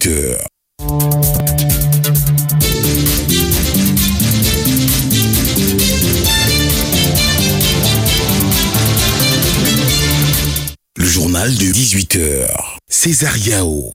18h. Le journal de 18h. César Yao.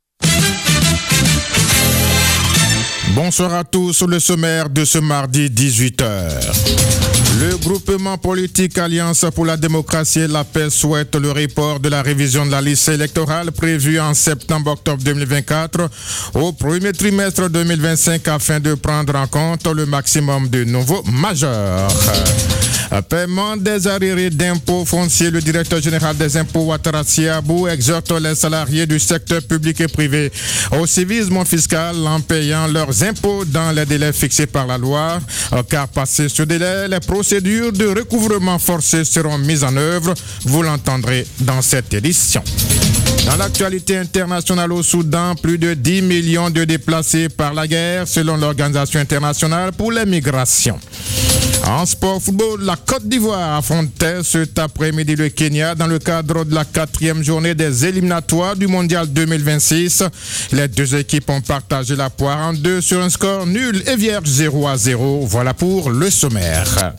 Bonsoir à tous, le sommaire de ce mardi 18h. Le groupement politique Alliance pour la démocratie et la paix souhaite le report de la révision de la liste électorale prévue en septembre-octobre 2024 au premier trimestre 2025 afin de prendre en compte le maximum de nouveaux majeurs. Paiement des arriérés d'impôts fonciers, le directeur général des impôts Ouattara Siabou exhorte les salariés du secteur public et privé au civisme fiscal en payant leurs impôts dans les délais fixés par la loi, car passé ce délai, les procédures de recouvrement forcé seront mises en œuvre. Vous l'entendrez dans cette édition. Dans l'actualité internationale au Soudan, plus de 10 millions de déplacés par la guerre selon l'Organisation internationale pour les migrations. En sport football, la Côte d'Ivoire affrontait cet après-midi le Kenya dans le cadre de la 4e journée des éliminatoires du Mondial 2026. Les deux équipes ont partagé la poire en deux sur un score nul et vierge 0-0. Voilà pour le sommaire.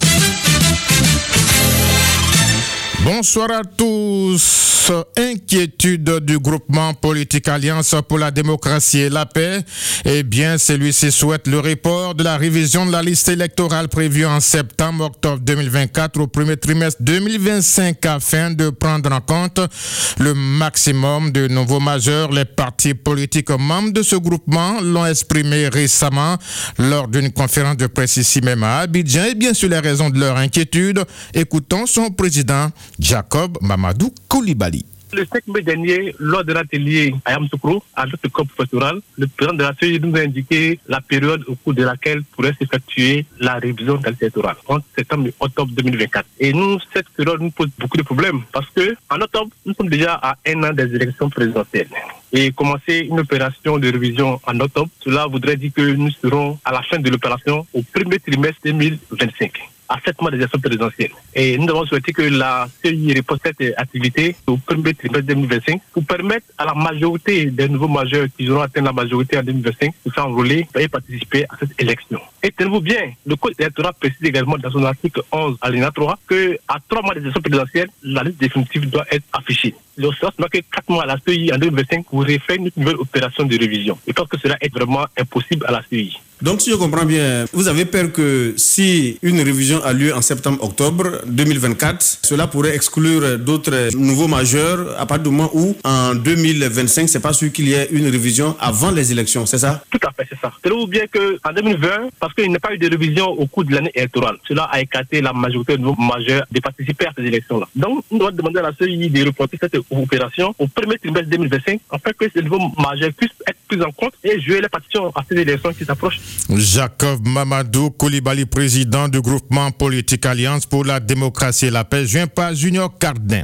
Bonsoir à tous. Inquiétude du groupement politique Alliance pour la démocratie et la paix. Eh bien, celui-ci souhaite le report de la révision de la liste électorale prévue en septembre-octobre 2024 au premier trimestre 2025 afin de prendre en compte le maximum de nouveaux majeurs. Les partis politiques membres de ce groupement l'ont exprimé récemment lors d'une conférence de presse ici même à Abidjan. Et bien sûr, les raisons de leur inquiétude, écoutons son président Jacob Mamadou Koulibaly. Le 5 mai dernier, lors de l'atelier à Yamoussoukro, à notre corps professoral, le président de la CEI nous a indiqué la période au cours de laquelle pourrait s'effectuer la révision de la liste électorale, entre septembre et octobre 2024. Et nous, cette période nous pose beaucoup de problèmes parce que en octobre, nous sommes déjà à un an des élections présidentielles. Et commencer une opération de révision en octobre, cela voudrait dire que nous serons à la fin de l'opération au premier trimestre 2025. À 7 mois des élections présidentielles. Et nous avons souhaité que la CEI repose cette activité au premier trimestre 2025 pour permettre à la majorité des nouveaux majeurs qui auront atteint la majorité en 2025 de s'enrôler et participer à cette élection. Et tenez-vous bien, le code électoral précise également dans son article 11 alinéa 3 que à 3 mois des élections présidentielles, la liste définitive doit être affichée. Le sens que 4 mois à la CEI en 2025 pourrait faire une nouvelle opération de révision. Je pense que cela est vraiment impossible à la CEI. Donc, si je comprends bien, vous avez peur que si une révision a lieu en septembre-octobre 2024, cela pourrait exclure d'autres nouveaux majeurs à partir du moment où, en 2025, c'est pas sûr qu'il y ait une révision avant les élections, c'est ça? Tout à fait, c'est ça. Tenez-vous bien qu'en 2020, parce qu'il n'y a pas eu de révision au cours de l'année électorale, cela a écarté la majorité de nouveaux majeurs de participer à ces élections-là. Donc, nous devons demander à la CEI de reporter cette opération au premier trimestre 2025, afin que ces nouveaux majeurs puissent être pris en compte et jouer les partitions à ces élections qui s'approchent. Jacob Mamadou Koulibaly, président du groupement politique Alliance pour la démocratie et la paix, joint par Junior Cardin.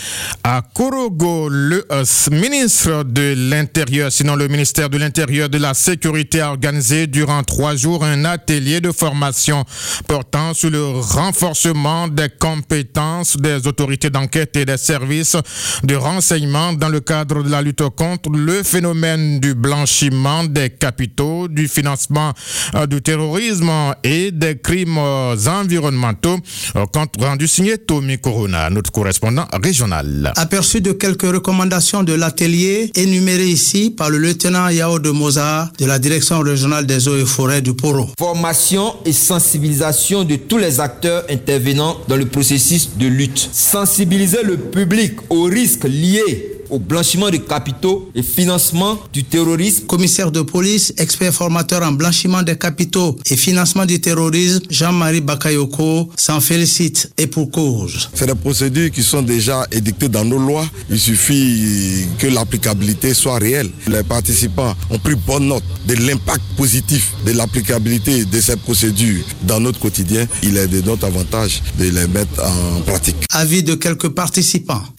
À Korogo, le ministre de l'Intérieur, sinon le ministère de l'Intérieur de la Sécurité, a organisé durant 3 jours un atelier de formation portant sur le renforcement des compétences des autorités d'enquête et des services de renseignement dans le cadre de la lutte contre le phénomène du blanchiment des capitaux, du financement du terrorisme et des crimes environnementaux. Compte rendu signé Tommy Corona, notre correspondant régional. Aperçu de quelques recommandations de l'atelier énumérées ici par le lieutenant Yao de Mozart de la direction régionale des eaux et forêts du Poro. Formation et sensibilisation de tous les acteurs intervenant dans le processus de lutte. Sensibiliser le public aux risques liés au blanchiment de capitaux et financement du terrorisme. Commissaire de police, expert formateur en blanchiment des capitaux et financement du terrorisme, Jean-Marie Bakayoko s'en félicite et pour cause. C'est des procédures qui sont déjà édictées dans nos lois. Il suffit que l'applicabilité soit réelle. Les participants ont pris bonne note de l'impact positif de l'applicabilité de ces procédures dans notre quotidien. Il est de notre avantage de les mettre en pratique. Avis de quelques participants.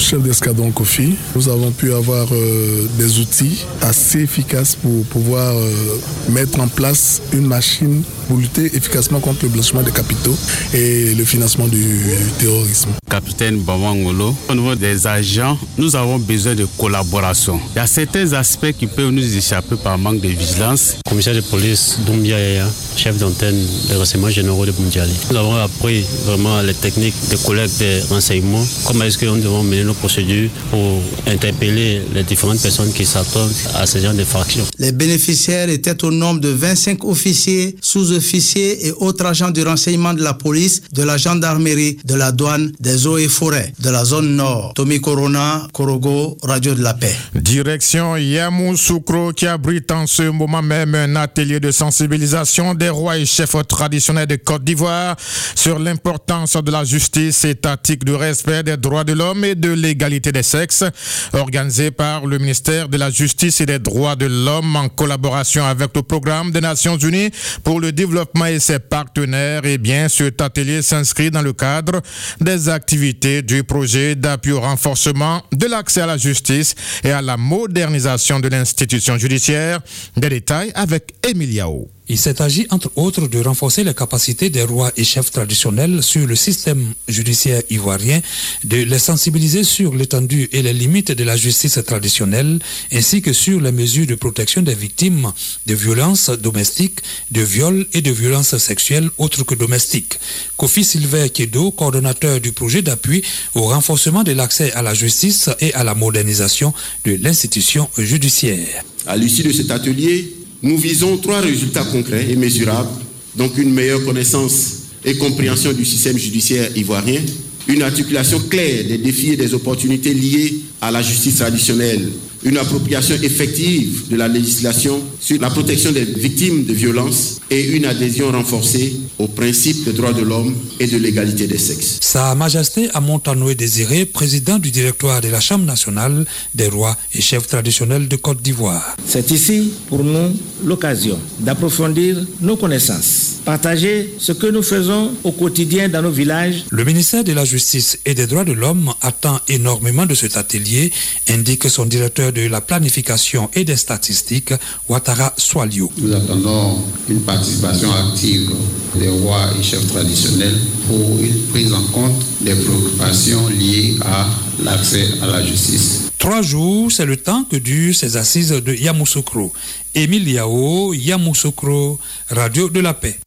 chef d'escadron Kofi, nous avons pu avoir des outils assez efficaces pour pouvoir mettre en place une machine pour lutter efficacement contre le blanchiment des capitaux et le financement du terrorisme. Capitaine Bamangolo, au niveau des agents, nous avons besoin de collaboration. Il y a certains aspects qui peuvent nous échapper par manque de vigilance. Commissaire de police Doumbia Yaya, chef d'antenne des renseignements généraux de Boundiali. Nous avons appris vraiment les techniques de collecte des renseignements. Comment est-ce que nous devons mener nos procédures pour interpeller les différentes personnes qui s'attendent à ce genre de factions. Les bénéficiaires étaient au nombre de 25 officiers, sous-officiers et autres agents du renseignement de la police, de la gendarmerie, de la douane, des eaux et forêts, de la zone nord. Tommy Corona, Korogo, Radio de la Paix. Direction Yamoussoukro qui abrite en ce moment même un atelier de sensibilisation des rois et chefs traditionnels de Côte d'Ivoire sur l'importance de la justice étatique, du respect des droits de l'homme et de l'égalité des sexes, organisé par le ministère de la Justice et des droits de l'homme en collaboration avec le programme des Nations Unies pour le développement et ses partenaires. Et bien, cet atelier s'inscrit dans le cadre des activités du projet d'appui au renforcement de l'accès à la justice et à la modernisation de l'institution judiciaire. Des détails avec Emiliao. Il s'est agi, entre autres, de renforcer les capacités des rois et chefs traditionnels sur le système judiciaire ivoirien, de les sensibiliser sur l'étendue et les limites de la justice traditionnelle, ainsi que sur les mesures de protection des victimes de violences domestiques, de viols et de violences sexuelles autres que domestiques. Kofi Sylvain Kedo, coordonnateur du projet d'appui au renforcement de l'accès à la justice et à la modernisation de l'institution judiciaire. À l'issue de cet atelier, nous visons 3 résultats concrets et mesurables, donc une meilleure connaissance et compréhension du système judiciaire ivoirien, une articulation claire des défis et des opportunités liées à la justice traditionnelle, une appropriation effective de la législation sur la protection des victimes de violences et une adhésion renforcée aux principes des droits de l'homme et de l'égalité des sexes. Sa Majesté Amontanoué Désiré, président du directoire de la Chambre nationale des rois et chefs traditionnels de Côte d'Ivoire. C'est ici pour nous l'occasion d'approfondir nos connaissances, partager ce que nous faisons au quotidien dans nos villages. Le ministère de la Justice et des droits de l'homme attend énormément de cet atelier, indique son directeur de la planification et des statistiques, Ouattara Swalio. Nous attendons une participation active des rois et chefs traditionnels pour une prise en compte des préoccupations liées à l'accès à la justice. 3 jours, c'est le temps que durent ces assises de Yamoussoukro. Émile Yao, Yamoussoukro, Radio de la Paix.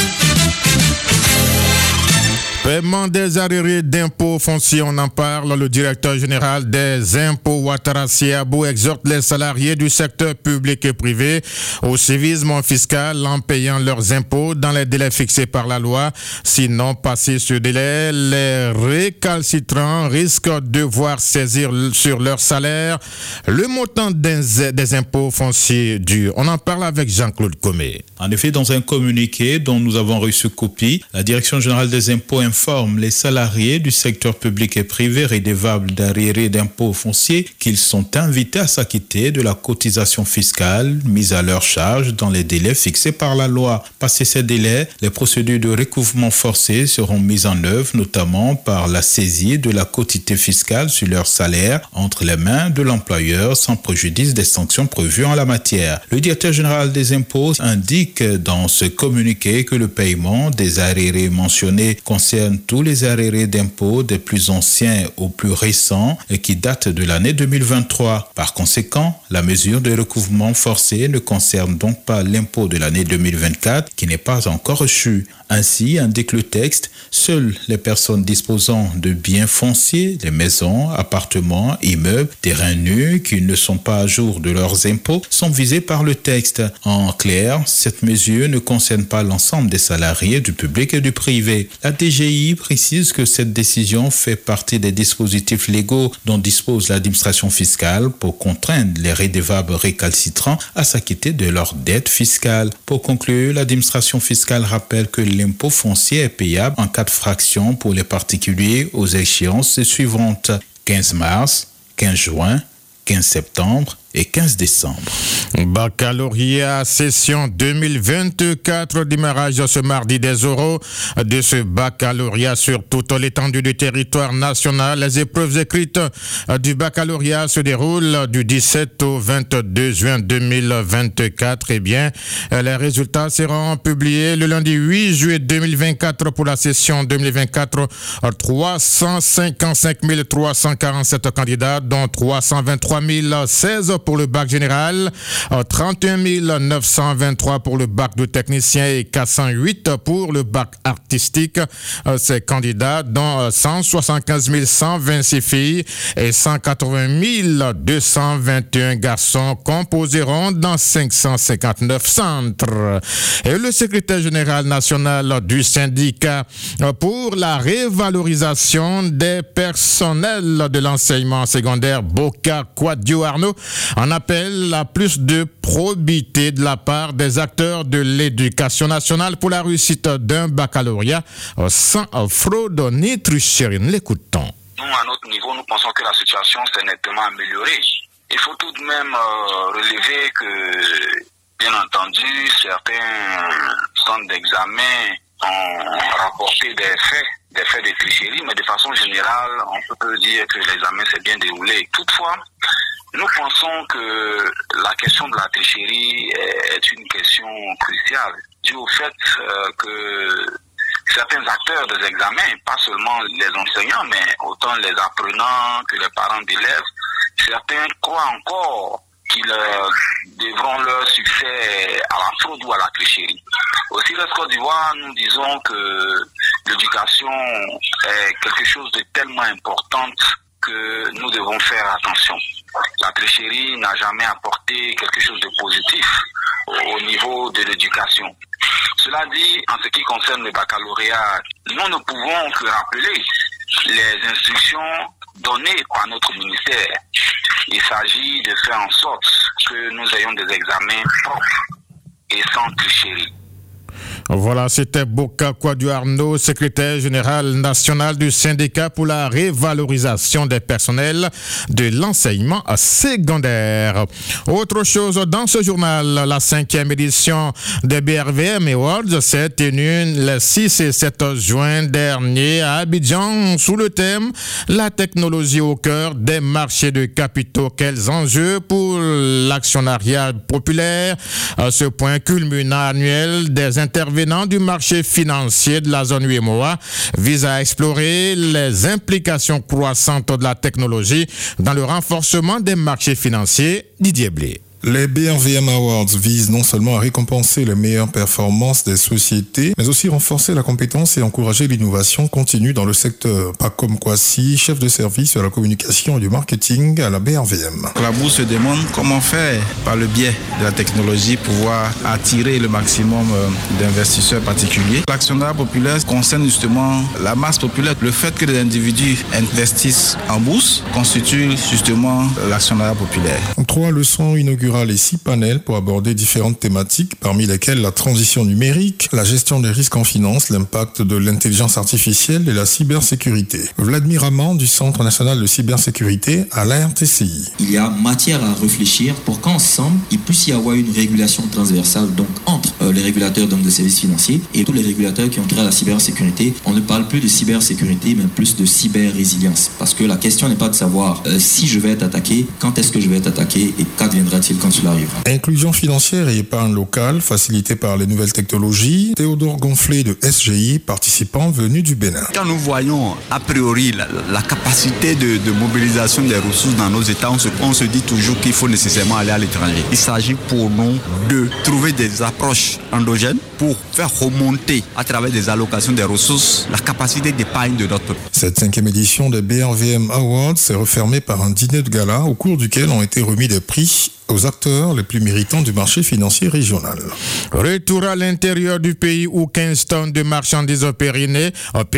Paiement des arriérés d'impôts fonciers, on en parle. Le directeur général des impôts, Ouattara Siabou, exhorte les salariés du secteur public et privé au civisme fiscal en payant leurs impôts dans les délais fixés par la loi. Sinon, passé ce délai, les récalcitrants risquent de voir saisir sur leur salaire le montant des impôts fonciers dus. On en parle avec Jean-Claude Comé. En effet, dans un communiqué dont nous avons reçu copie, la Direction générale des impôts informe les salariés du secteur public et privé redevables d'arriérés d'impôts fonciers qu'ils sont invités à s'acquitter de la cotisation fiscale mise à leur charge dans les délais fixés par la loi. Passé ces délais, les procédures de recouvrement forcé seront mises en œuvre, notamment par la saisie de la quotité fiscale sur leur salaire entre les mains de l'employeur sans préjudice des sanctions prévues en la matière. Le directeur général des impôts indique dans ce communiqué que le paiement des arriérés mentionnés concerne tous les arriérés d'impôts des plus anciens aux plus récents et qui datent de l'année 2023. Par conséquent, la mesure de recouvrement forcé ne concerne donc pas l'impôt de l'année 2024 qui n'est pas encore reçu. Ainsi, indique le texte, seules les personnes disposant de biens fonciers, les maisons, appartements, immeubles, terrains nus qui ne sont pas à jour de leurs impôts sont visées par le texte. En clair, cette mesure ne concerne pas l'ensemble des salariés du public et du privé. La DGI précise que cette décision fait partie des dispositifs légaux dont dispose l'administration fiscale pour contraindre les redevables récalcitrants à s'acquitter de leurs dettes fiscales. Pour conclure, l'administration fiscale rappelle que l'impôt foncier est payable en 4 fractions pour les particuliers aux échéances suivantes: 15 mars, 15 juin, 15 septembre et 15 décembre. Baccalauréat session 2024, démarrage ce mardi des oraux de ce baccalauréat sur toute l'étendue du territoire national. Les épreuves écrites du baccalauréat se déroulent du 17 au 22 juin 2024. Eh bien, les résultats seront publiés le lundi 8 juillet 2024 pour la session 2024. 355 347 candidats, dont 323 016 pour le bac général, 31 923 pour le bac de technicien et 408 pour le bac artistique. Ces candidats, dont 175 126 filles et 180 221 garçons, composeront dans 559 centres. Et le secrétaire général national du syndicat pour la révalorisation des personnels de l'enseignement secondaire, Boka Kwadjo Arnaud, en appelle à plus de probité de la part des acteurs de l'éducation nationale pour la réussite d'un baccalauréat sans fraude ni tricherie. L'écoutons. Nous, à notre niveau, nous pensons que la situation s'est nettement améliorée. Il faut tout de même relever que, bien entendu, certains centres d'examen ont rapporté des faits de tricherie, mais de façon générale, on peut dire que l'examen s'est bien déroulé. Toutefois, nous pensons que la question de la tricherie est une question cruciale, due au fait que certains acteurs des examens, pas seulement les enseignants, mais autant les apprenants que les parents d'élèves, certains croient encore qu'ils devront leur succès à la fraude ou à la tricherie. Aussi, la Côte d'Ivoire, nous disons que l'éducation est quelque chose de tellement important que nous devons faire attention. La tricherie n'a jamais apporté quelque chose de positif au niveau de l'éducation. Cela dit, en ce qui concerne le baccalauréat, nous ne pouvons que rappeler les instructions données par notre ministère. Il s'agit de faire en sorte que nous ayons des examens propres et sans tricherie. Voilà, c'était Boka Kwadjo Arnaud, secrétaire général national du syndicat pour la révalorisation des personnels de l'enseignement secondaire. Autre chose, dans ce journal, la 5e édition des BRVM Awards s'est tenue les 6 et 7 juin dernier à Abidjan sous le thème « La technologie au cœur des marchés de capitaux. Quels enjeux pour l'actionnariat populaire ?» Ce point culminant annuel des intervenants du marché financier de la zone UEMOA vise à explorer les implications croissantes de la technologie dans le renforcement des marchés financiers. Didier Blé. Les BRVM Awards visent non seulement à récompenser les meilleures performances des sociétés, mais aussi renforcer la compétence et encourager l'innovation continue dans le secteur. Pacom Kwasi, chef de service à la communication et du marketing à la BRVM. La bourse se demande comment faire, par le biais de la technologie, pouvoir attirer le maximum d'investisseurs particuliers. L'actionnariat populaire concerne justement la masse populaire. Le fait que les individus investissent en bourse constitue justement l'actionnariat populaire. 3 leçons inaugurales et 6 panels pour aborder différentes thématiques, parmi lesquelles la transition numérique, la gestion des risques en finance, l'impact de l'intelligence artificielle et la cybersécurité. Vladimir Amand du Centre national de cybersécurité à la RTCI. Il y a matière à réfléchir pour qu'ensemble, il puisse y avoir une régulation transversale donc entre les régulateurs de services financiers et tous les régulateurs qui ont trait à la cybersécurité. On ne parle plus de cybersécurité, mais plus de cyber-résilience. Parce que la question n'est pas de savoir si je vais être attaqué, quand est-ce que je vais être attaqué et qu'adviendra-t-il quand cela arrivera. Inclusion financière et épargne locale facilitée par les nouvelles technologies. Théodore Gonflé de SGI, participant venu du Bénin. Quand nous voyons a priori la capacité de mobilisation des ressources dans nos États, on se dit toujours qu'il faut nécessairement aller à l'étranger. Il s'agit pour nous de trouver des approches endogènes pour faire remonter à travers des allocations des ressources la capacité d'épargne de notre peuple. Cette 5e édition des BRVM Awards s'est refermée par un dîner de gala au cours duquel ont été remis des prix aux acteurs les plus méritants du marché financier régional. Retour à l'intérieur du pays où 15 tonnes de marchandises périmées,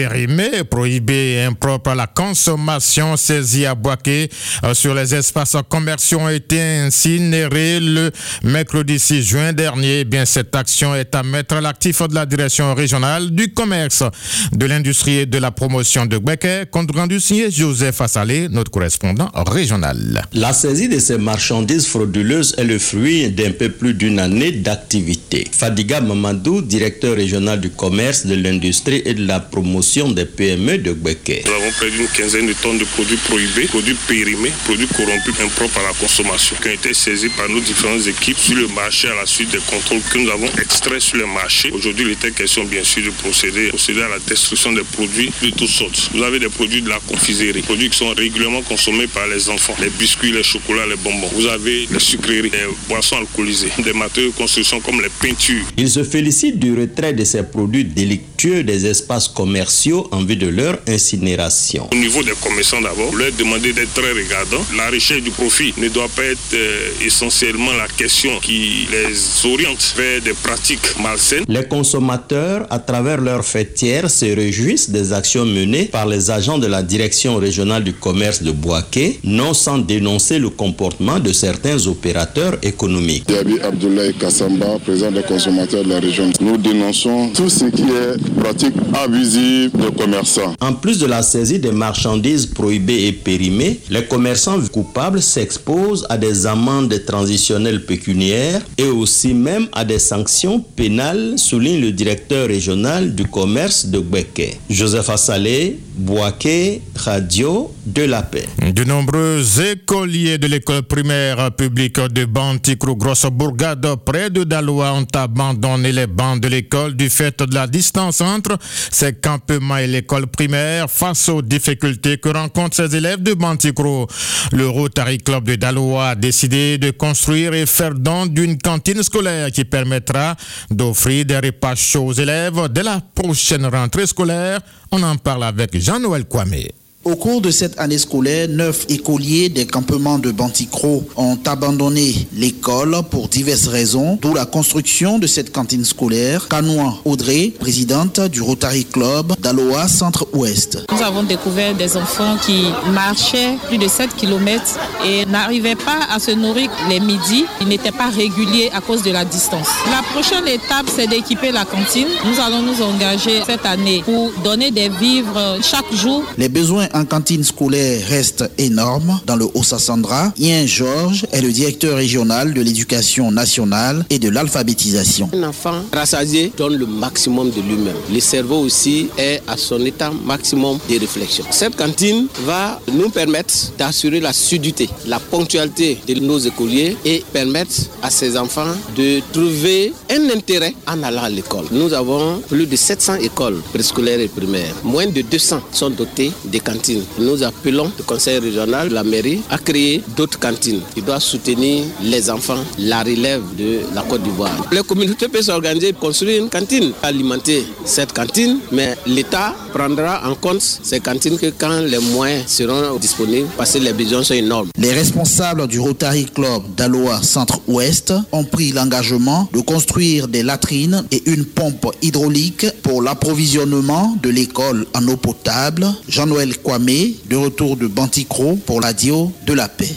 prohibées et impropres à la consommation saisies à Bouaké sur les espaces commerciaux ont été incinérées le mercredi 6 juin dernier. Bien, cette action est à mettre à l'actif de la direction régionale du commerce, de l'industrie et de la promotion de Bouaké. Compte rendu signé Joseph Assalé, notre correspondant régional. La saisie de ces marchandises frauduleuses est le fruit d'un peu plus d'une année d'activité. Fadiga Mamadou, directeur régional du commerce, de l'industrie et de la promotion des PME de Bouaké. Nous avons près d'une quinzaine de tonnes de produits prohibés, produits périmés, produits corrompus, impropres à la consommation, qui ont été saisis par nos différentes équipes sur le marché à la suite des contrôles que nous avons extraits sur le marché. Aujourd'hui, il était question bien sûr de procéder à la destruction des produits de toutes sortes. Vous avez des produits de la confiserie, des produits qui sont régulièrement consommés par les enfants, les biscuits, les chocolats, les bonbons. Vous avez les sucreries, les boissons alcoolisées, des matériaux de construction comme les peintures. Il se félicite du retrait de ces produits délictueux des espaces commerciaux en vue de leur incinération. Au niveau des commerçants d'abord, leur demander d'être très regardants. La recherche du profit ne doit pas être essentiellement la question qui les oriente vers des pratiques malsaines. Les consommateurs, à travers leurs fêtières, se réjouissent des actions menées par les agents de la direction régionale du commerce de Bouaké, non sans dénoncer le comportement de certains opérateurs économiques. Yabi Abdoulaye Kassamba, président des consommateurs de la région. Nous dénonçons tout ce qui est pratique abusive des commerçants. En plus de la saisie des marchandises prohibées et périmées, les commerçants coupables s'exposent à des amendes transitionnelles pécuniaires et aussi même à des sanctions pénales, souligne le directeur régional du commerce de Bouaké. Joseph Assalé, Bouaké, Radio de la Paix. De nombreux écoliers de l'école primaire publique de Banticrou, Grosse Bourgade, près de Daloa, ont abandonné les bancs de l'école du fait de la distance entre ces campements et l'école primaire face aux difficultés que rencontrent ces élèves de Banticrou. Le Rotary Club de Daloa a décidé de construire et faire don d'une cantine scolaire qui permettra d'offrir des repas chauds aux élèves dès la prochaine rentrée scolaire. On en parle avec Jean-Noël Kwame. Au cours de cette année scolaire, 9 écoliers des campements de Banticrou ont abandonné l'école pour diverses raisons, d'où la construction de cette cantine scolaire. Kanoua Audrey, présidente du Rotary Club d'Aloa Centre-Ouest. Nous avons découvert des enfants qui marchaient plus de 7 km et n'arrivaient pas à se nourrir les midis. Ils n'étaient pas réguliers à cause de la distance. La prochaine étape, c'est d'équiper la cantine. Nous allons nous engager cette année pour donner des vivres chaque jour. Les besoins en cantine scolaire reste énorme dans le Haut-Sassandra. Ian Georges est le directeur régional de l'éducation nationale et de l'alphabétisation. Un enfant rassasié donne le maximum de lui-même. Le cerveau aussi est à son état maximum de réflexion. Cette cantine va nous permettre d'assurer l'assiduité, la ponctualité de nos écoliers et permettre à ces enfants de trouver un intérêt en allant à l'école. Nous avons plus de 700 écoles préscolaires et primaires. Moins de 200 sont dotées de cantines. Nous appelons le conseil régional, la mairie, à créer d'autres cantines. Il doit soutenir les enfants, la relève de la Côte d'Ivoire. Les communautés peuvent s'organiser pour construire une cantine, alimenter cette cantine, mais l'État prendra en compte ces cantines que quand les moyens seront disponibles, parce que les besoins sont énormes. Les responsables du Rotary Club d'Aloa Centre-Ouest ont pris l'engagement de construire des latrines et une pompe hydraulique pour l'approvisionnement de l'école en eau potable. Jean-Noël Kwame, de retour de Banticrou pour la Radio de la Paix.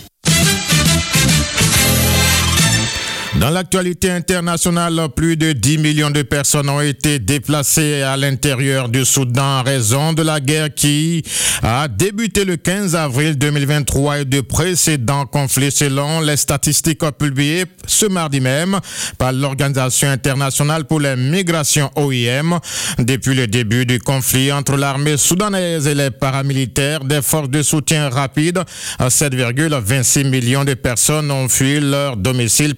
Dans l'actualité internationale, plus de 10 millions de personnes ont été déplacées à l'intérieur du Soudan en raison de la guerre qui a débuté le 15 avril 2023 et de précédents conflits selon les statistiques publiées ce mardi même par l'Organisation internationale pour les migrations OIM. Depuis le début du conflit entre l'armée soudanaise et les paramilitaires des forces de soutien rapide, 7,26 millions de personnes ont fui leur domicile pour se réfugier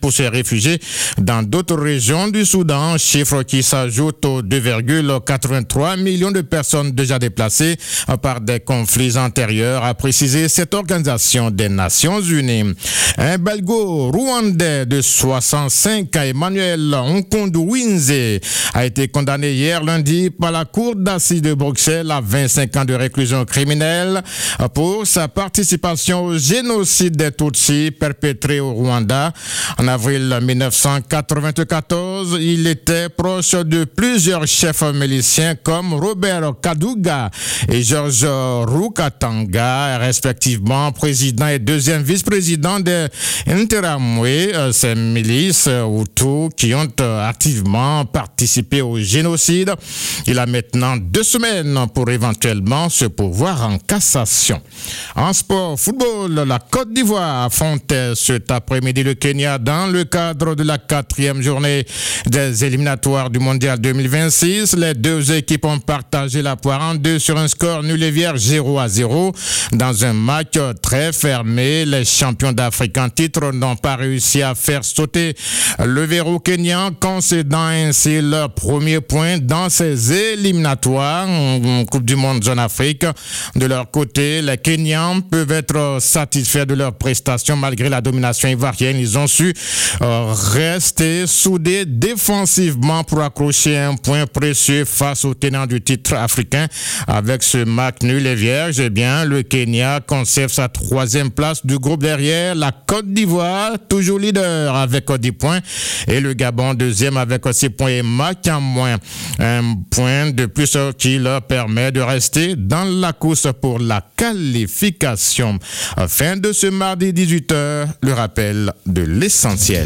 réfugiés dans d'autres régions du Soudan, chiffre qui s'ajoute aux 2,83 millions de personnes déjà déplacées par des conflits antérieurs, a précisé cette organisation des Nations Unies. Un belgo-rwandais de 65 ans, Emmanuel Nkondouinze, a été condamné hier lundi par la Cour d'assises de Bruxelles à 25 ans de réclusion criminelle pour sa participation au génocide des Tutsis perpétré au Rwanda. En avril 1994, il était proche de plusieurs chefs miliciens comme Robert Kaduga et George Rukatanga, respectivement président et deuxième vice-président des Interamwe, ces milices Hutus qui ont activement participé au génocide. Il a maintenant 2 semaines pour éventuellement se pourvoir en cassation. En sport, football, la Côte d'Ivoire affrontait cet après-midi le Kenya dans le cadre de la 4e journée des éliminatoires du Mondial 2026. Les deux équipes ont partagé la poire en deux sur un score nul et vierge 0-0. Dans un match très fermé, les champions d'Afrique en titre n'ont pas réussi à faire sauter le verrou kenyan, concédant ainsi leur premier point dans ces éliminatoires en Coupe du Monde Zone Afrique. De leur côté, les Kenyans peuvent être satisfaits de leur prestation malgré la domination ivoirienne. Ils ont su rester soudés défensivement pour accrocher un point précieux face aux tenants du titre africain. Avec ce match nul et vierge, eh bien, le Kenya conserve sa 3e place du groupe derrière la Côte d'Ivoire, toujours leader avec 10 points, et le Gabon 2e avec 6 points et match en moins. Un point de plus qui leur permet de rester dans la course pour la qualification. Fin de ce mardi 18h, le rappel de l'essentiel.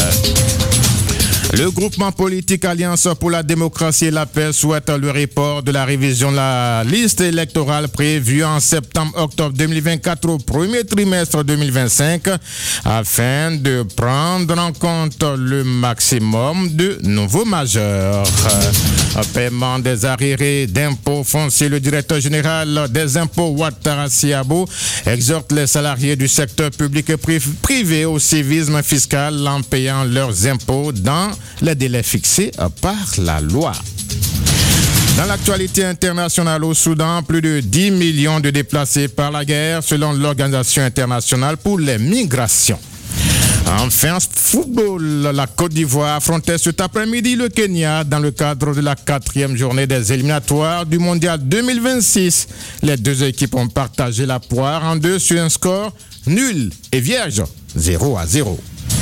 Le groupement politique Alliance pour la démocratie et la paix souhaite le report de la révision de la liste électorale prévue en septembre-octobre 2024 au premier trimestre 2025 afin de prendre en compte le maximum de nouveaux majeurs. Paiement des arriérés d'impôts fonciers, le directeur général des impôts Ouattara Siabo exhorte les salariés du secteur public et privé au civisme fiscal en payant leurs impôts dans les délais fixés par la loi. Dans l'actualité internationale au Soudan, plus de 10 millions de déplacés par la guerre selon l'Organisation internationale pour les migrations. Enfin, football, la Côte d'Ivoire affrontait cet après-midi le Kenya dans le cadre de la 4e journée des éliminatoires du Mondial 2026. Les deux équipes ont partagé la poire en deux sur un score nul et vierge 0-0.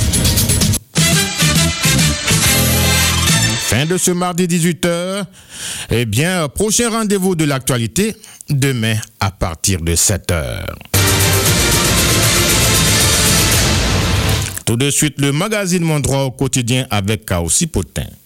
Fin de ce mardi 18h. Eh bien, prochain rendez-vous de l'actualité demain à partir de 7h. Tout de suite, le magazine Mon Droit au quotidien avec Kaossi Potin.